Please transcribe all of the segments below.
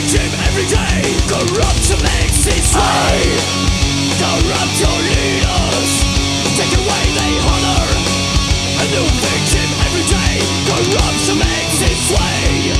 victim every day. Corruption makes its way. Corrupt your leaders, take away their honor. A new victim every day. Corruption makes its way.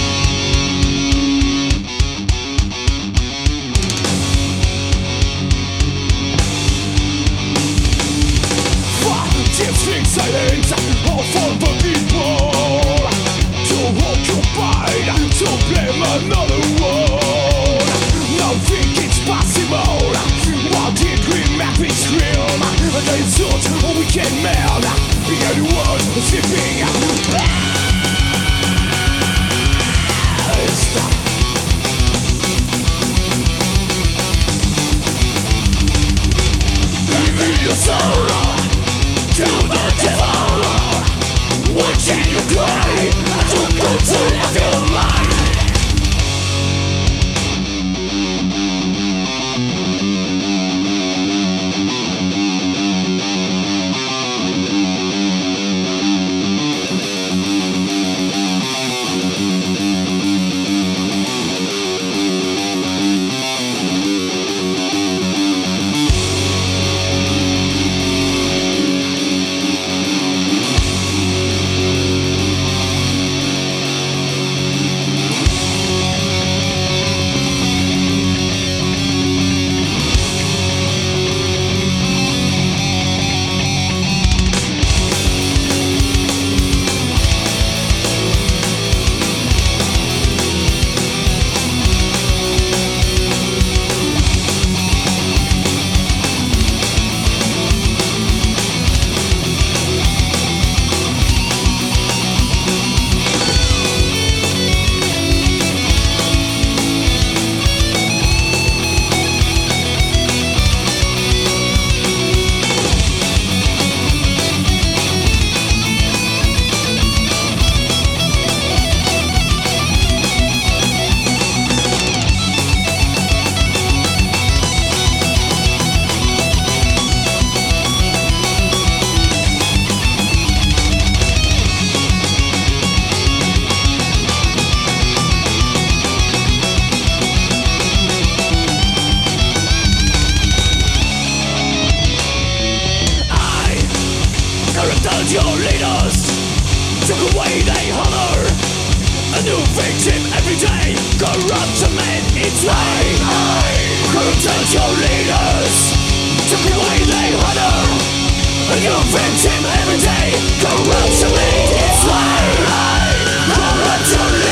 Deep silence, all for the people. To occupy, to blame another world. Nothing is possible. What did we make me scream? The insult we can melt. The only world sleeping. Stop. Leave your soul to the devil, watching you cry, to go to live your life. Your leaders took away their honor. A new victim every day. Corruption made its way. Corrupted your leaders took away their honor. A new victim every day. Corruption made its way. Corrupt your leaders.